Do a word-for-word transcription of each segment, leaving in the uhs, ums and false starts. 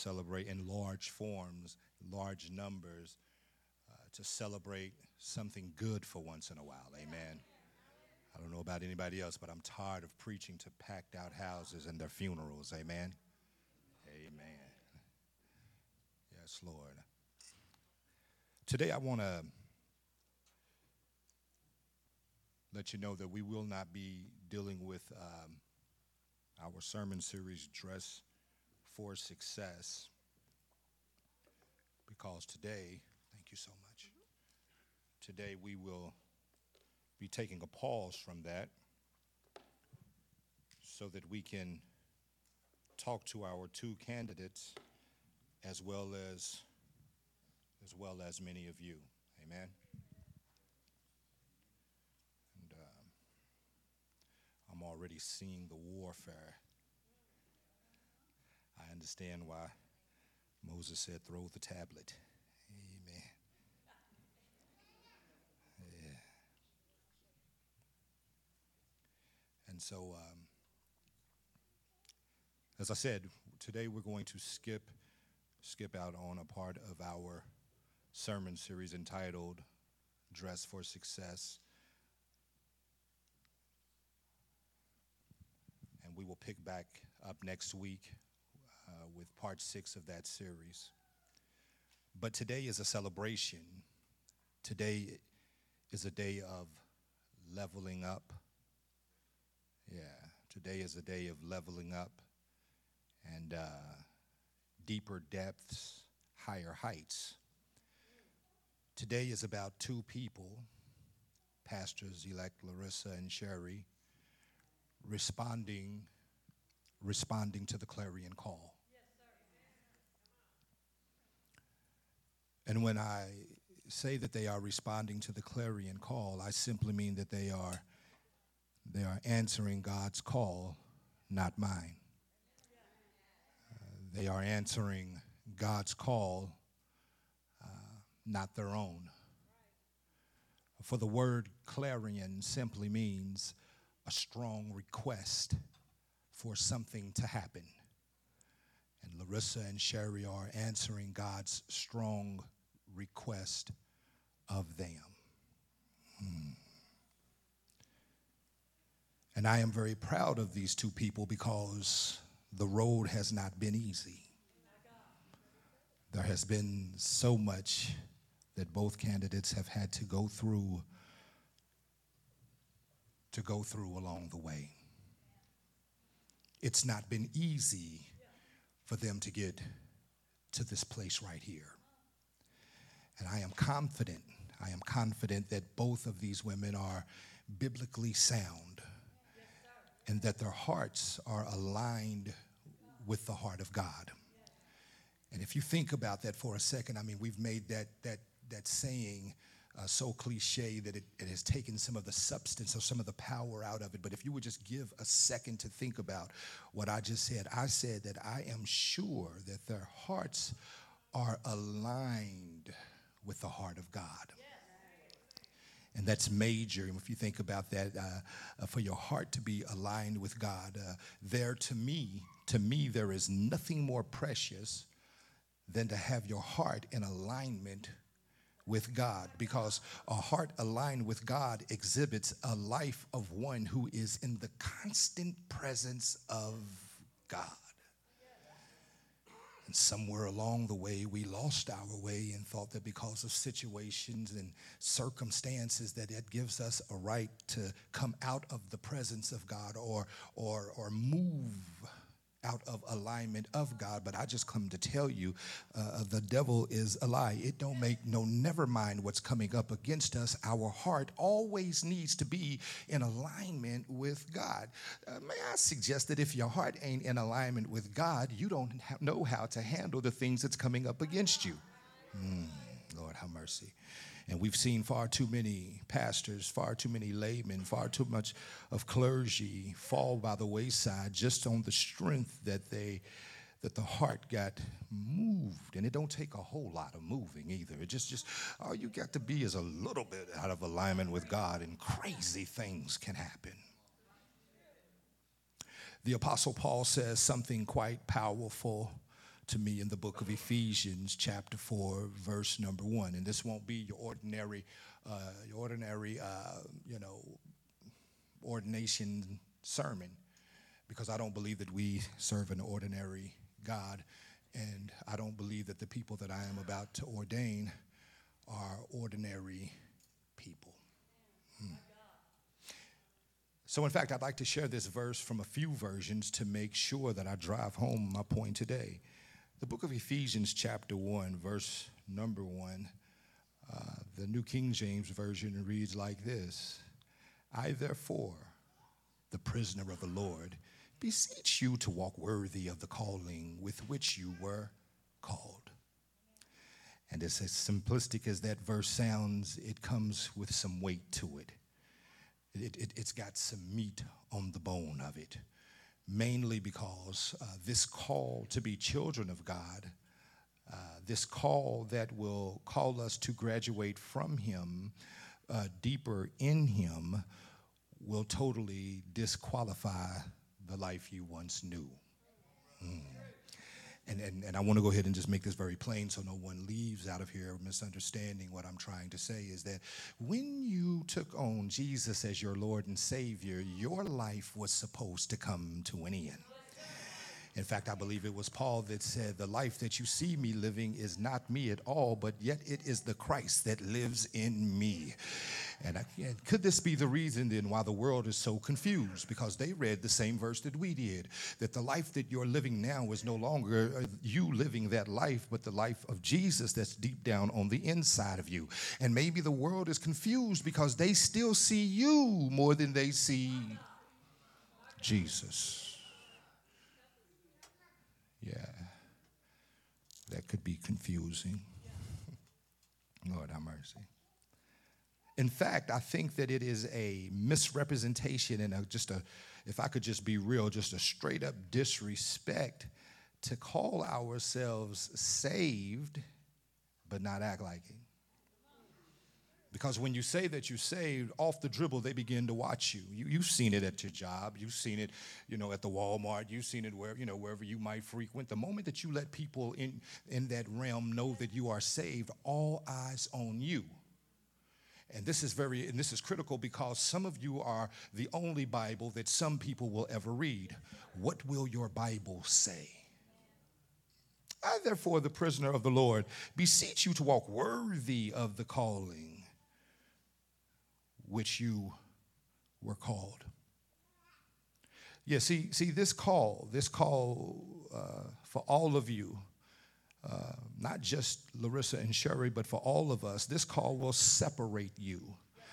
celebrate in large forms, large numbers, uh, to celebrate something good for once in a while. Amen. I don't know about anybody else, but I'm tired of preaching to packed out houses and their funerals. Amen. Amen. Yes, Lord. Today I want to let you know that we will not be dealing with um, our sermon series, Dress for Success, because today, thank you so much, today we will be taking a pause from that so that we can talk to our two candidates as well as as well as many of you. Amen. And um, I'm already seeing the warfare. I understand why Moses said, throw the tablet. Amen. Yeah. And so, um, as I said, today we're going to skip skip out on a part of our sermon series entitled Dress for Success. And we will pick back up next week uh, with part six of that series. But today is a celebration. Today is a day of leveling up. Yeah, today is a day of leveling up and uh, deeper depths, higher heights. Today is about two people, Pastors-elect Larissa and Sherry, responding, responding to the clarion call. Yes, sir. And when I say that they are responding to the clarion call, I simply mean that they are they are answering God's call, not mine. Uh, they are answering God's call, uh, not their own. For the word clarion simply means a strong request for something to happen. And Larissa and Sherry are answering God's strong request of them. Hmm. And I am very proud of these two people because the road has not been easy. There has been so much that both candidates have had to go through to go through along the way. It's not been easy for them to get to this place right here. And I am confident, I am confident that both of these women are biblically sound and that their hearts are aligned with the heart of God. And if you think about that for a second, I mean, we've made that that that saying uh, so cliche that it, it has taken some of the substance or some of the power out of it. But if you would just give a second to think about what I just said, I said that I am sure that their hearts are aligned with the heart of God. And that's major. And if you think about that, uh, uh, for your heart to be aligned with God, uh, there to me, to me, there is nothing more precious than to have your heart in alignment with God, because a heart aligned with God exhibits a life of one who is in the constant presence of God. And somewhere along the way, we lost our way and thought that because of situations and circumstances that it gives us a right to come out of the presence of God or or or move out of alignment of God. But I just come to tell you, uh, the devil is a lie. It don't make no, never mind what's coming up against us. Our heart always needs to be in alignment with God. Uh, may I suggest that if your heart ain't in alignment with God, you don't ha- know how to handle the things that's coming up against you. Mm, Lord, have mercy. And we've seen far too many pastors, far too many laymen, far too much of clergy fall by the wayside just on the strength that they, that the heart got moved. And it don't take a whole lot of moving either. It just, just all you got to be is a little bit out of alignment with God, and crazy things can happen. The Apostle Paul says something quite powerful to me in the book of Ephesians, chapter four, verse number one. And this won't be your ordinary, uh, your ordinary, uh, you know, ordination sermon, because I don't believe that we serve an ordinary God, and I don't believe that the people that I am about to ordain are ordinary people. Hmm. So, in fact, I'd like to share this verse from a few versions to make sure that I drive home my point today. The book of Ephesians, chapter one, verse number one, uh, the New King James Version reads like this: I, therefore, the prisoner of the Lord, beseech you to walk worthy of the calling with which you were called. And as simplistic as that verse sounds, it comes with some weight to it. It, it, it's got some meat on the bone of it, mainly because uh, this call to be children of God, uh, this call that will call us to graduate from him, uh, deeper in him, will totally disqualify the life you once knew. Mm. And, and, and I want to go ahead and just make this very plain so no one leaves out of here misunderstanding what I'm trying to say, is that when you took on Jesus as your Lord and Savior, your life was supposed to come to an end. In fact, I believe it was Paul that said, the life that you see me living is not me at all, but yet it is the Christ that lives in me. And I, could this be the reason then why the world is so confused? Because they read the same verse that we did, that the life that you're living now is no longer you living that life, but the life of Jesus that's deep down on the inside of you. And maybe the world is confused because they still see you more than they see Jesus. Yeah, that could be confusing. Lord have mercy. In fact, I think that it is a misrepresentation and a, just a, if I could just be real, just a straight up disrespect to call ourselves saved but not act like it. Because when you say that you're saved, off the dribble, they begin to watch you. you. You've seen it at your job. You've seen it, you know, at the Walmart. You've seen it where, you know, wherever you might frequent. The moment that you let people in, in that realm know that you are saved, all eyes on you. And this is very, and this is critical because some of you are the only Bible that some people will ever read. What will your Bible say? I, therefore, the prisoner of the Lord, beseech you to walk worthy of the calling which you were called. Yeah, see, see this call, this call uh, for all of you, uh, not just Larissa and Sherry, but for all of us, this call will separate you.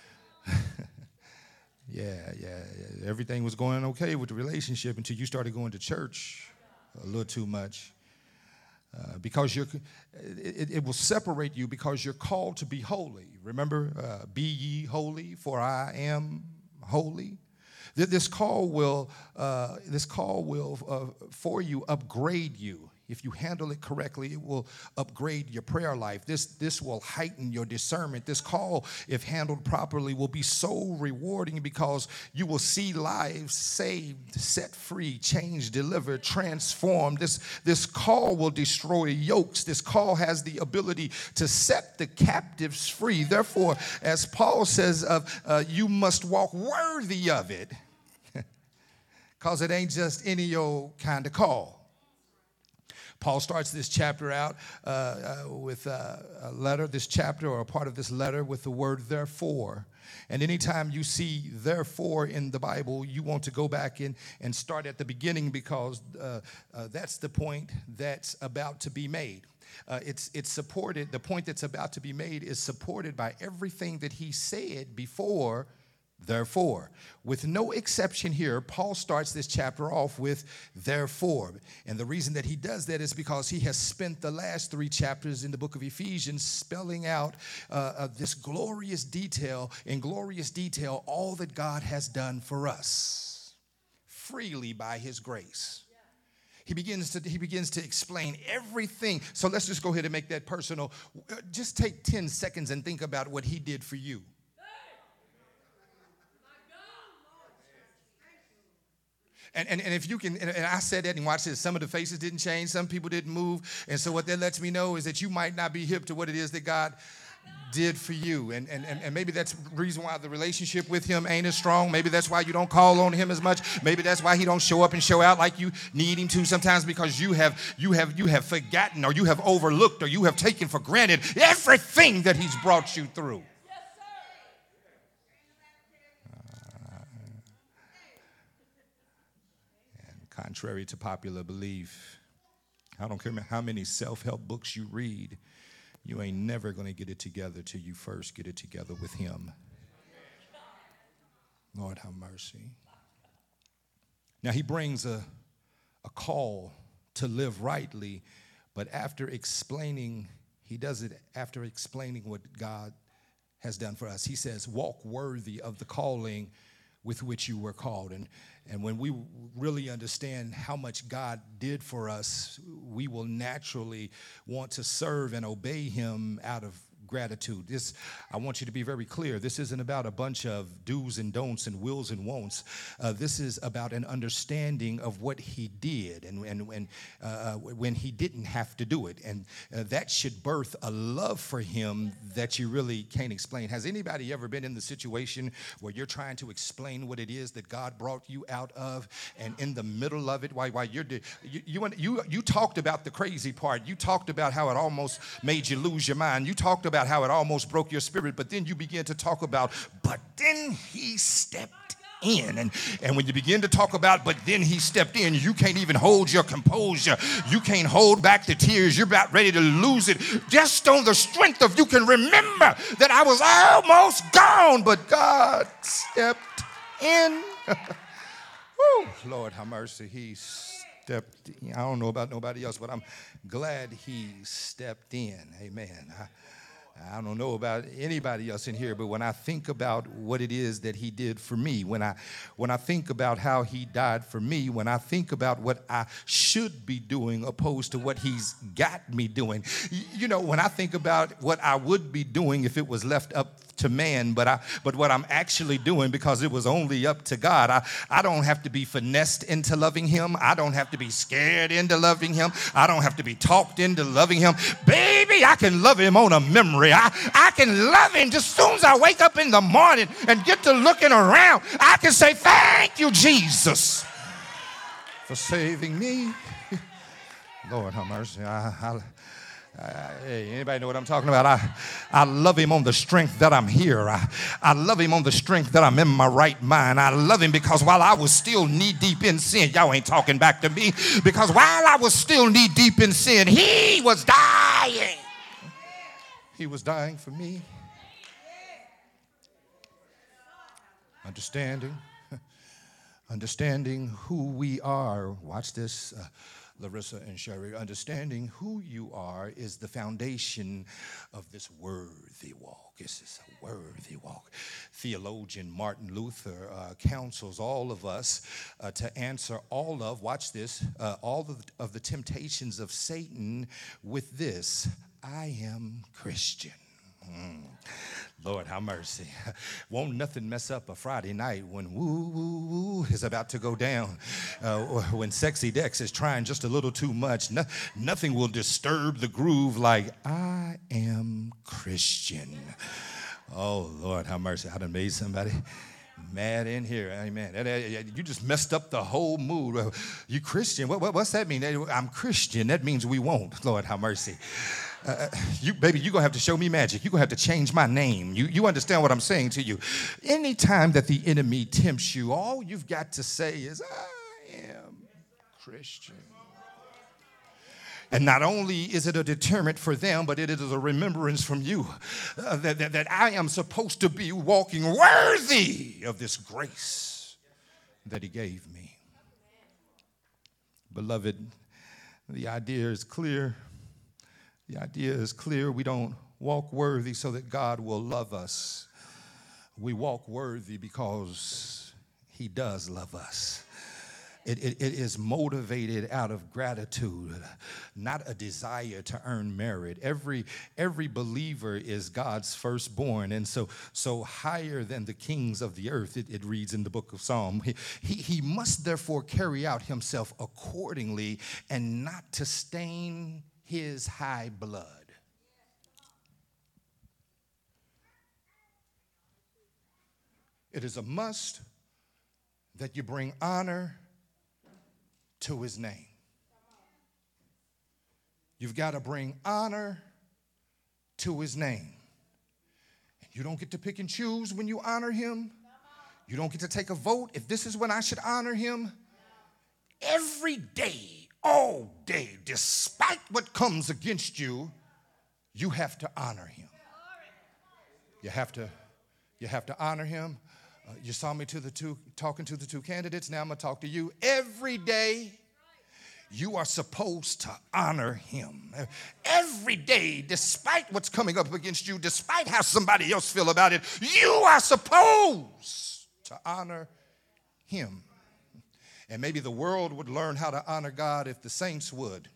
yeah, yeah, yeah, everything was going okay with the relationship until you started going to church a little too much. Uh, because you're, it, it will separate you because you're called to be holy. Remember, uh, be ye holy, for I am holy. This call will, uh, this call will, uh, for you, upgrade you. If you handle it correctly, it will upgrade your prayer life. This, this will heighten your discernment. This call, if handled properly, will be so rewarding because you will see lives saved, set free, changed, delivered, transformed. This, this call will destroy yokes. This call has the ability to set the captives free. Therefore, as Paul says, of, uh, you must walk worthy of it because it ain't just any old kind of call. Paul starts this chapter out uh, uh, with uh, a letter, this chapter or a part of this letter with the word therefore. And anytime you see therefore in the Bible, you want to go back in and start at the beginning because uh, uh, that's the point that's about to be made. Uh, it's, it's supported, the point that's about to be made is supported by everything that he said before therefore. With no exception here, Paul starts this chapter off with therefore. And the reason that he does that is because he has spent the last three chapters in the book of Ephesians spelling out uh, uh, this glorious detail, in glorious detail, all that God has done for us freely by his grace. He begins to he begins to explain everything. So let's just go ahead and make that personal. Just take ten seconds and think about what he did for you. And, and, and if you can, and, and I said that and watch this, some of the faces didn't change, some people didn't move. And so what that lets me know is that you might not be hip to what it is that God did for you. And, and, and, and maybe that's the reason why the relationship with him ain't as strong. Maybe that's why you don't call on him as much. Maybe that's why he don't show up and show out like you need him to sometimes, because you have you have you have forgotten, or you have overlooked, or you have taken for granted everything that he's brought you through. Uh, and contrary to popular belief, I don't care how many self-help books you read, you ain't never going to get it together till you first get it together with him. Lord, have mercy. Now, he brings a, a call to live rightly, but after explaining, he does it after explaining what God has done for us. He says, walk worthy of the calling with which you were called. And, and when we really understand how much God did for us, we will naturally want to serve and obey him out of gratitude. This, I want you to be very clear. This isn't about a bunch of do's and don'ts and wills and won'ts. Uh, this is about an understanding of what he did and, and, and uh, when he didn't have to do it. And uh, that should birth a love for him that you really can't explain. Has anybody ever been in the situation where you're trying to explain what it is that God brought you out of, and in the middle of it, while, while you're, you, you, you, you talked about the crazy part. You talked about how it almost made you lose your mind. You talked about how it almost broke your spirit, but then you begin to talk about, but then he stepped in. And, and when you begin to talk about, but then he stepped in, you can't even hold your composure. You can't hold back the tears. You're about ready to lose it. Just on the strength of, you can remember that I was almost gone, but God stepped in. Woo, Lord, have mercy. He stepped in. I don't know about nobody else, but I'm glad he stepped in. Amen. I, I don't know about anybody else in here, but when I think about what it is that he did for me, when I when I think about how he died for me, when I think about what I should be doing opposed to what he's got me doing, you know, when I think about what I would be doing if it was left up to man, but I but what I'm actually doing because it was only up to God. I, I don't have to be finessed into loving him. I don't have to be scared into loving him. I don't have to be talked into loving him. Baby, I can love him on a memory. I, I can love him just as soon as I wake up in the morning and get to looking around. I can say, thank you, Jesus, for saving me. Lord, have mercy. I, I, Uh, hey, anybody know what I'm talking about? I, I love him on the strength that I'm here. I, I love him on the strength that I'm in my right mind. I love him because while I was still knee deep in sin, y'all ain't talking back to me, because while I was still knee deep in sin, he was dying. He was dying for me. Understanding, understanding who we are. Watch this. Uh, Larissa and Sherry, understanding who you are is the foundation of this worthy walk. This is a worthy walk. Theologian Martin Luther uh, counsels all of us uh, to answer all of, watch this, uh, all of the, of the temptations of Satan with this: I am Christian. Mm. Lord, have mercy. Won't nothing mess up a Friday night when woo, woo, woo is about to go down. Uh, or when Sexy Dex is trying just a little too much. No, nothing will disturb the groove like, I am Christian. Oh, Lord, have mercy. I done made somebody mad in here. Amen. You just messed up the whole mood. You Christian? What, what, what's that mean? I'm Christian. That means we won't. Lord, have mercy. Uh, you, baby, you're going to have to show me magic. You're going to have to change my name. You, you understand what I'm saying to you. Anytime that the enemy tempts you, all you've got to say is, I am Christian. And not only is it a deterrent for them, but it is a remembrance from you uh, that, that, that I am supposed to be walking worthy of this grace that he gave me. Beloved, the idea is clear. The idea is clear. We don't walk worthy so that God will love us. We walk worthy because he does love us. It, it, it is motivated out of gratitude, not a desire to earn merit. Every, every believer is God's firstborn. And so, so higher than the kings of the earth, it, it reads in the book of Psalm, he, he, he must therefore carry out himself accordingly and not to stain his high blood. It is a must that you bring honor to his name. You've got to bring honor to his name. And you don't get to pick and choose when you honor him. You don't get to take a vote if this is when I should honor him. Every day, all day, despite what comes against you, you have to honor him. You have to, you have to honor him. Uh, you saw me to the two, talking to the two candidates. Now I'm going to talk to you. Every day, you are supposed to honor him. Every day, despite what's coming up against you, despite how somebody else feel about it, you are supposed to honor him. And maybe the world would learn how to honor God if the saints would.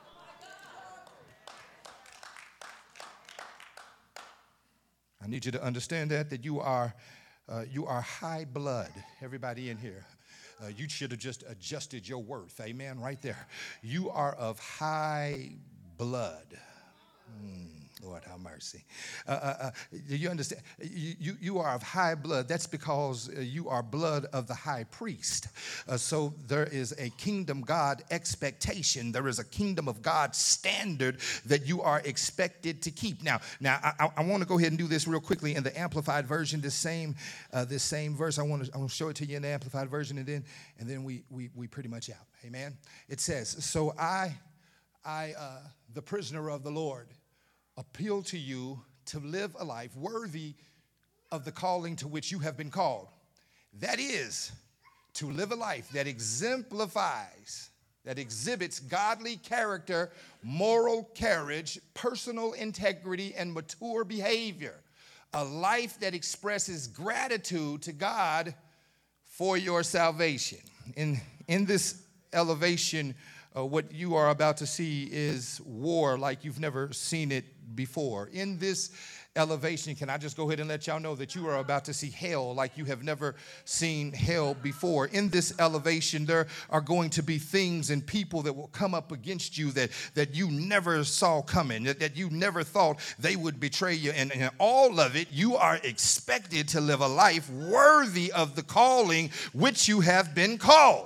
I need you to understand that, that you are Uh, you are high blood. Everybody in here, uh, you should have just adjusted your worth. Amen. Right there. You are of high blood. Mm, Lord, have mercy. Uh, uh, uh, do you understand? You, you, you are of high blood. That's because uh, you are blood of the high priest. Uh, so there is a kingdom God expectation. There is a kingdom of God standard that you are expected to keep. Now, now I, I want to go ahead and do this real quickly in the Amplified version. This same, uh, this same verse. I want to I want to show it to you in the Amplified version, and then and then we we we pretty much out. Amen. It says, "So I, I, uh, the prisoner of the Lord, appeal to you to live a life worthy of the calling to which you have been called. That is, to live a life that exemplifies, that exhibits godly character, moral courage, personal integrity, and mature behavior. A life that expresses gratitude to God for your salvation." In, in this elevation, Uh, what you are about to see is war like you've never seen it before. In this elevation, can I just go ahead and let y'all know that you are about to see hell like you have never seen hell before. In this elevation, there are going to be things and people that will come up against you that, that you never saw coming, that, that you never thought they would betray you. And in all of it, you are expected to live a life worthy of the calling which you have been called.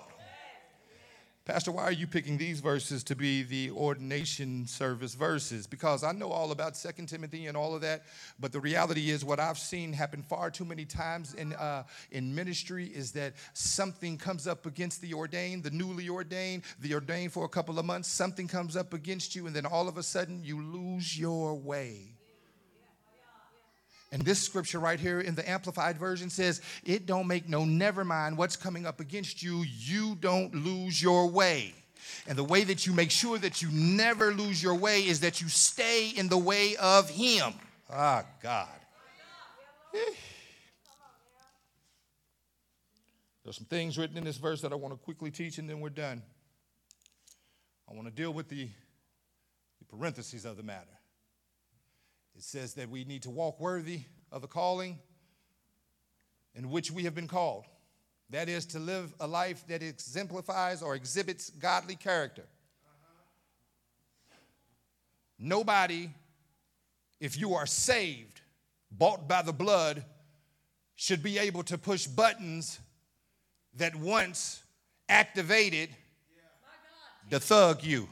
Pastor, why are you picking these verses to be the ordination service verses? Because I know all about Second Timothy and all of that, but the reality is what I've seen happen far too many times in uh, in ministry is that something comes up against the ordained, the newly ordained, the ordained for a couple of months, something comes up against you, and then all of a sudden you lose your way. And this scripture right here in the Amplified version says, it don't make no never mind what's coming up against you. You don't lose your way. And the way that you make sure that you never lose your way is that you stay in the way of him. Ah, God. There's some things written in this verse that I want to quickly teach, and then we're done. I want to deal with the, the parentheses of the matter. It says that we need to walk worthy of the calling in which we have been called. That is, to live a life that exemplifies or exhibits godly character. Nobody, if you are saved, bought by the blood, should be able to push buttons that once activated the thug you,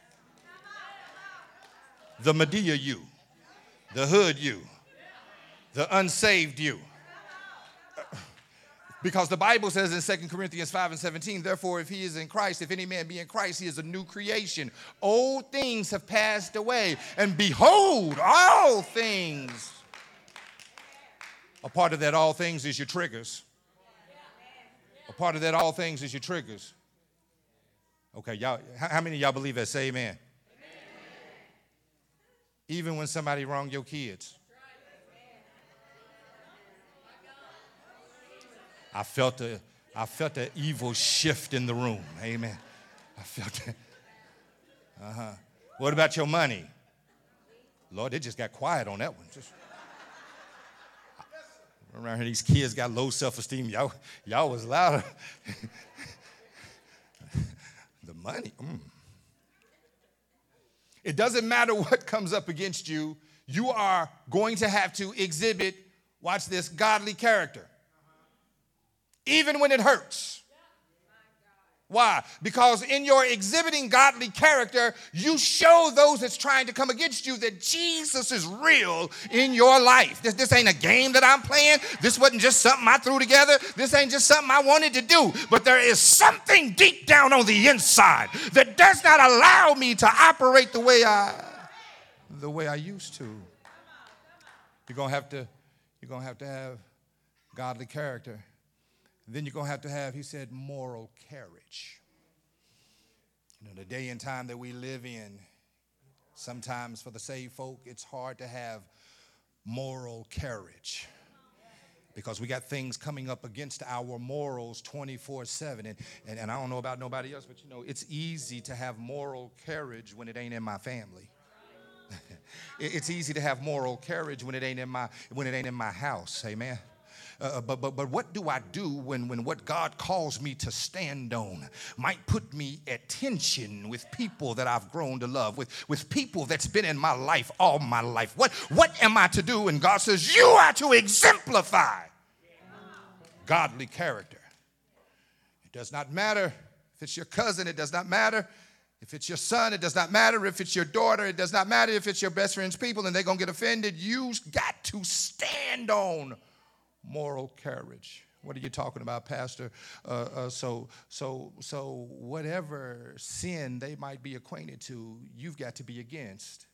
the Medea you, the hood you, the unsaved you. Because the Bible says in Second Corinthians five and seventeen, therefore, if he is in Christ, if any man be in Christ, he is a new creation. Old things have passed away, and behold, all things. A part of that all things is your triggers. A part of that all things is your triggers. Okay, y'all, how many of y'all believe that? Say amen. Even when somebody wronged your kids. I felt a, I felt an evil shift in the room. Amen. I felt it. Uh-huh. What about your money? Lord, they just got quiet on that one. Just, around here, these kids got low self-esteem. Y'all, y'all was louder. The money. Mm. It doesn't matter what comes up against you. You are going to have to exhibit, watch this, godly character. Even when it hurts. Why? Because in your exhibiting godly character, you show those that's trying to come against you that Jesus is real in your life. This, this ain't a game that I'm playing. This wasn't just something I threw together. This ain't just something I wanted to do. But there is something deep down on the inside that does not allow me to operate the way I, the way I used to. You're gonna have to, you're gonna have to have godly character. Then you're going to have to have, he said, moral courage. You know, the day and time that we live in, sometimes for the saved folk, it's hard to have moral courage because we got things coming up against our morals twenty-four seven. And, and, and I don't know about nobody else, but, you know, it's easy to have moral courage when it ain't in my family. It's easy to have moral courage when it ain't in my, when it ain't in my house. Amen. Uh, but, but, but what do I do when, when what God calls me to stand on might put me at tension with people that I've grown to love, with, with people that's been in my life all my life? What, what am I to do? And God says, you are to exemplify godly character. It does not matter if it's your cousin. It does not matter if it's your son. It does not matter if it's your daughter. It does not matter if it's your best friend's people and they're going to get offended. You got to stand on moral courage. What are you talking about, Pastor? Uh, uh, so, so, so, whatever sin they might be acquainted to, you've got to be against.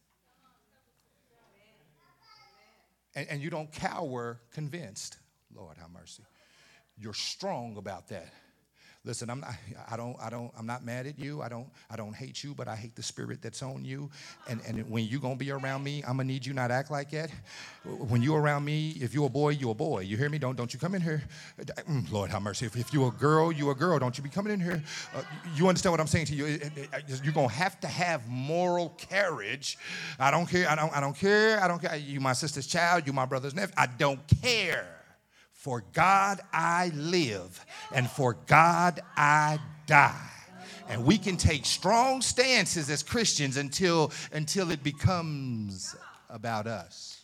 And, and you don't cower convinced. Lord, have mercy. You're strong about that. Listen, I'm not, I don't, I don't, I'm not mad at you. I don't, I don't hate you, but I hate the spirit that's on you. And, and when you're going to be around me, I'm going to need you not to act like that. When you're around me, if you're a boy, you're a boy. You hear me? Don't, don't you come in here. Lord, have mercy. If, if you're a girl, you're a girl. Don't you be coming in here. Uh, you understand what I'm saying to you? You're going to have to have moral courage. I don't care. I don't, I don't care. I don't care. You my sister's child. You my brother's nephew. I don't care. For God I live, and for God I die. And we can take strong stances as Christians until, until it becomes about us.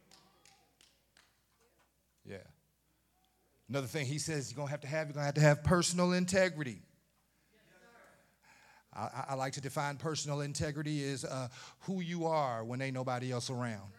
Yeah. Another thing he says you're going to have to have, you're going to have to have personal integrity. I, I like to define personal integrity as uh, who you are when ain't nobody else around.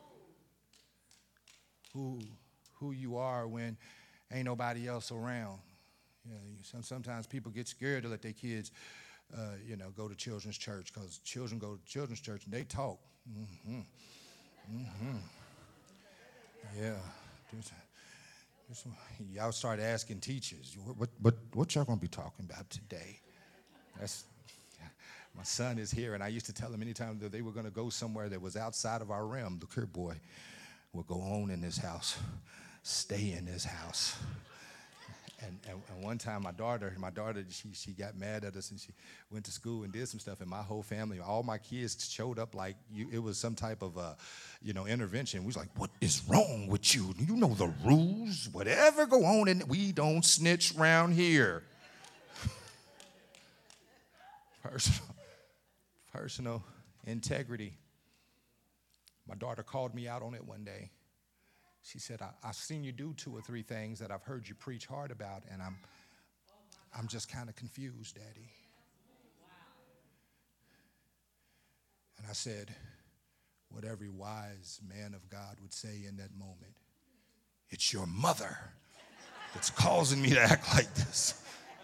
Who who you are when ain't nobody else around. You know, some, sometimes people get scared to let their kids, uh, you know, go to children's church because children go to children's church and they talk. Mm-hmm. Mm-hmm. Yeah. There's, there's, y'all start asking teachers, what, what, what y'all going to be talking about today? That's, my son is here, and I used to tell him anytime that they were going to go somewhere that was outside of our realm, look here, boy, will go on in this house. Stay in this house. And, and, and one time my daughter, my daughter, she, she got mad at us and she went to school and did some stuff, and my whole family, all my kids showed up like you, it was some type of, uh, you know, intervention. We was like, what is wrong with you? You know the rules. Whatever go on, and we don't snitch around here. Personal, personal integrity. My daughter called me out on it one day. She said, I, I've seen you do two or three things that I've heard you preach hard about, and I'm, I'm just kind of confused, Daddy. And I said, what every wise man of God would say in that moment, it's your mother that's causing me to act like this.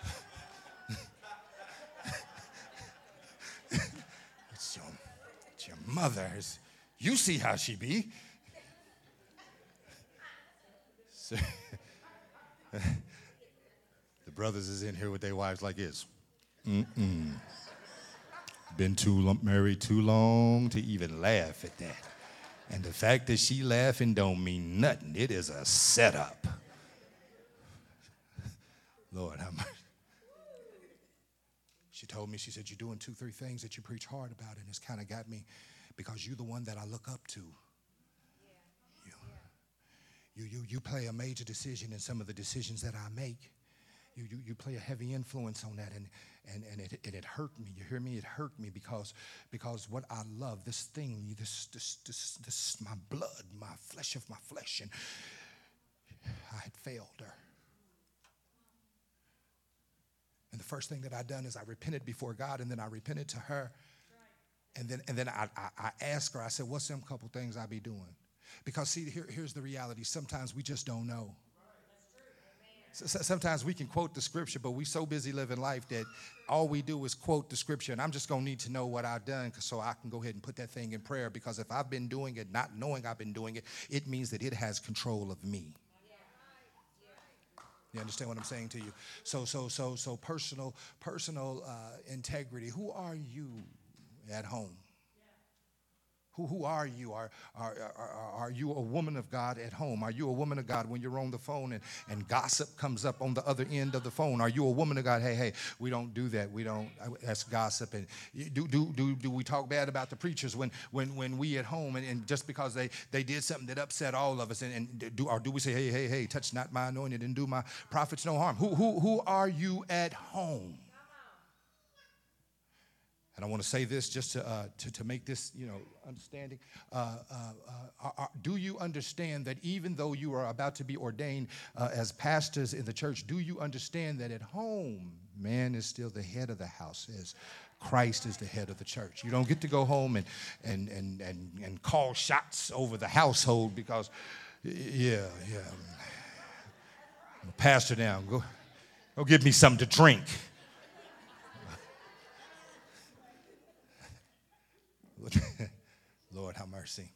it's, your, it's your mother. It's, you see how she be. So, the brothers is in here with their wives like this. Mm-mm. Been too long, married too long to even laugh at that. And the fact that she laughing don't mean nothing. It is a setup. Lord, how much? She told me, she said, you're doing two, three things that you preach hard about, and it's kind of got me because you're the one that I look up to. You, you, you, you play a major decision in some of the decisions that I make. You, you, you play a heavy influence on that, and, and, and it, it, it hurt me. You hear me? It hurt me because, because what I love, this thing, this, this, this, this, my blood, my flesh of my flesh, and I had failed her. And the first thing that I done is I repented before God, and then I repented to her. And then and then I, I, I asked her, I said, what's them couple things I be doing? Because see, here, here's the reality. Sometimes we just don't know. So, so sometimes we can quote the scripture, but we so busy living life that all we do is quote the scripture. And I'm just going to need to know what I've done so I can go ahead and put that thing in prayer. Because if I've been doing it, not knowing I've been doing it, it means that it has control of me. You understand what I'm saying to you? So, so, so, so personal, personal uh, integrity. Who are you at home? Who, who are you? Are, are, are, are you a woman of God at home? Are you a woman of God when you're on the phone and, and gossip comes up on the other end of the phone? Are you a woman of God? Hey, hey, we don't do that. We don't, that's gossip. And do, do, do, do we talk bad about the preachers when, when, when we at home and, and just because they, they did something that upset all of us and, and do, or do we say, hey, hey, hey, touch not my anointed and do my prophets no harm? Who, who, who are you at home? And I want to say this just to, uh, to, to make this, you know, understanding. Uh, uh, uh, are, do you understand that even though you are about to be ordained uh, as pastors in the church, do you understand that at home, man is still the head of the house as Christ is the head of the church? You don't get to go home and, and, and, and, and call shots over the household because, yeah, yeah. Pastor now, go, go get me something to drink. Lord, have mercy.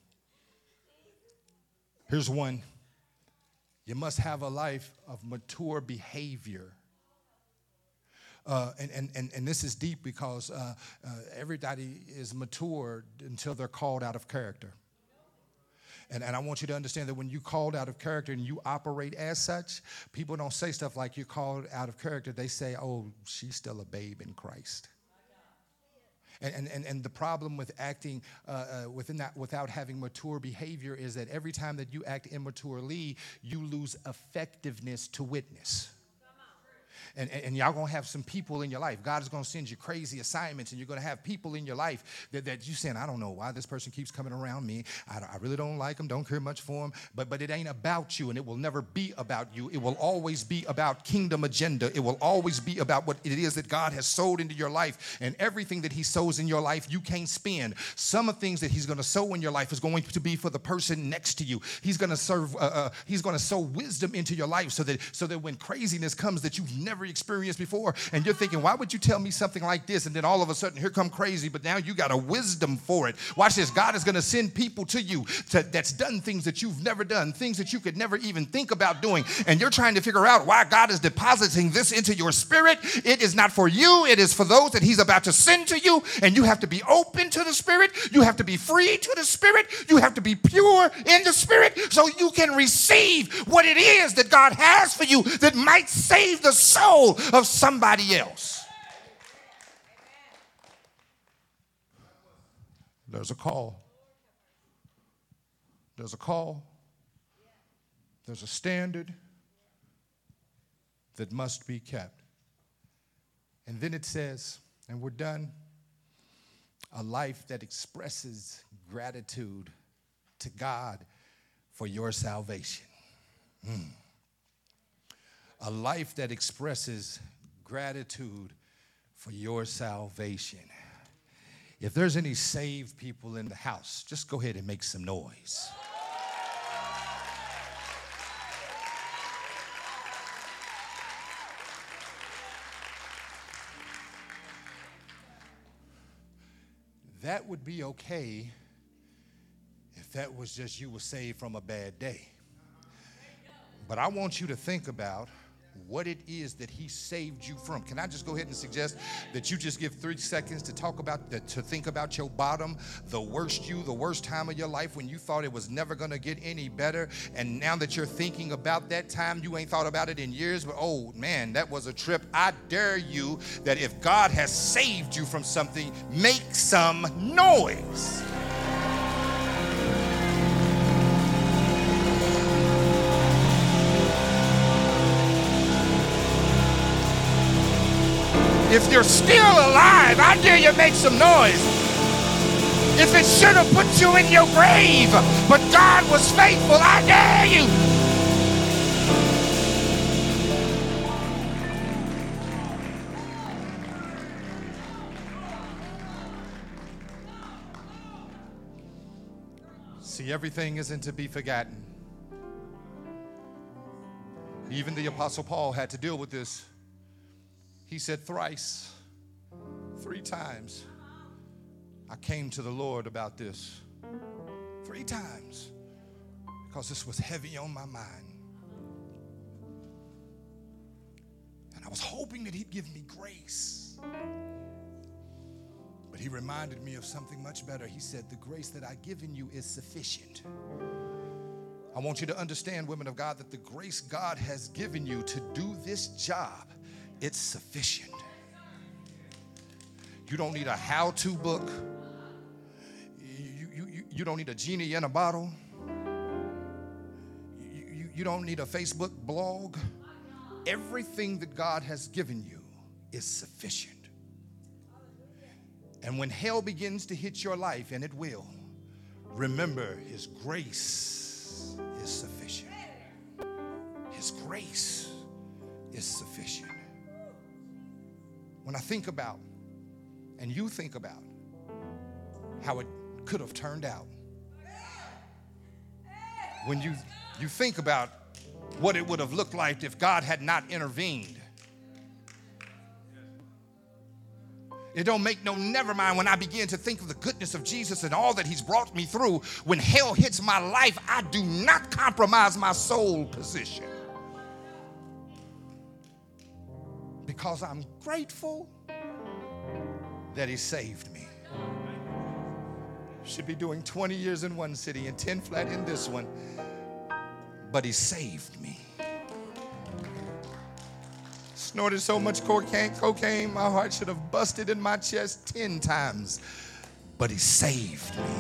Here's one. You must have a life of mature behavior. Uh, and, and, and, and this is deep because uh, uh, everybody is mature until they're called out of character. And, and I want you to understand that when you called out of character and you operate as such, people don't say stuff like you're called out of character. They say, oh, she's still a babe in Christ. And, and, and the problem with acting uh, uh, within that, without having mature behavior is that every time that you act immaturely, you lose effectiveness to witness. And, and, and y'all going to have some people in your life. God is going to send you crazy assignments, and you're going to have people in your life that, that you saying, I don't know why this person keeps coming around me. I, I really don't like them, don't care much for them. But, but it ain't about you, and it will never be about you. It will always be about kingdom agenda. It will always be about what it is that God has sowed into your life. And everything that he sows in your life, you can't spend. Some of the things that he's going to sow in your life is going to be for the person next to you. He's going to serve, uh, uh, he's going to sow wisdom into your life so that, so that when craziness comes that you've never experienced before, and you're thinking, why would you tell me something like this? And then all of a sudden, here come crazy, but now you got a wisdom for it. Watch this. God is going to send people to you to, that's done things that you've never done, things that you could never even think about doing, and you're trying to figure out why God is depositing this into your spirit. It is not for you. It is for those that he's about to send to you, and you have to be open to the Spirit. You have to be free to the Spirit. You have to be pure in the Spirit so you can receive what it is that God has for you that might save the soul of somebody else. There's a call. There's a call. There's a standard that must be kept. And then it says, and we're done, a life that expresses gratitude to God for your salvation. Mm. A life that expresses gratitude for your salvation. If there's any saved people in the house, just go ahead and make some noise. That would be okay if that was just you were saved from a bad day. But I want you to think about what it is that he saved you from. Can I just go ahead and suggest that you just give three seconds to talk about, the, to think about your bottom, the worst you, the worst time of your life when you thought it was never going to get any better. And now that you're thinking about that time, you ain't thought about it in years, but oh man, that was a trip. I dare you that if God has saved you from something, make some noise. If you're still alive, I dare you make some noise. If it should have put you in your grave, but God was faithful, I dare you. See, everything isn't to be forgotten. Even the Apostle Paul had to deal with this. He said, thrice, three times, I came to the Lord about this. Three times, because this was heavy on my mind. And I was hoping that he'd give me grace. But he reminded me of something much better. He said, the grace that I've given you is sufficient. I want you to understand, women of God, that the grace God has given you to do this job, it's sufficient. You don't need a how-to book. You, you, you, you don't need a genie in a bottle. You, you, you don't need a Facebook blog. Everything that God has given you is sufficient. And when hell begins to hit your life, and it will, remember his grace is sufficient. His grace is sufficient. When I think about, and you think about, how it could have turned out. When you, you think about what it would have looked like if God had not intervened. It don't make no never mind when I begin to think of the goodness of Jesus and all that he's brought me through. When hell hits my life, I do not compromise my soul position. Because I'm grateful that he saved me. Should be doing twenty years in one city and ten flat in this one. But he saved me. Snorted so much cocaine, cocaine, my heart should have busted in my chest ten times. But he saved me.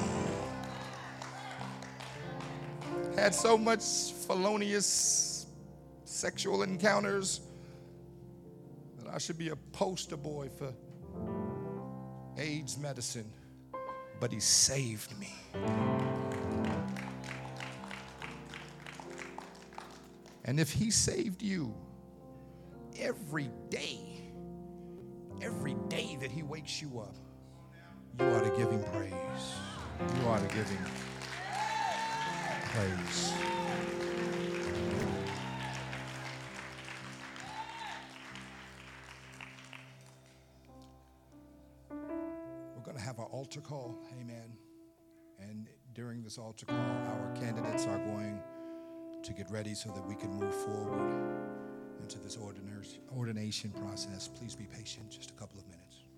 Had so much felonious sexual encounters that I should be a poster boy for AIDS medicine. But he saved me. And if he saved you, every day, every day that he wakes you up, you ought to give him praise. You ought to give him praise. We're going to have our altar call, amen. And during this altar call, our candidates are going to get ready so that we can move forward into this ordination process. Please be patient, just a couple of minutes.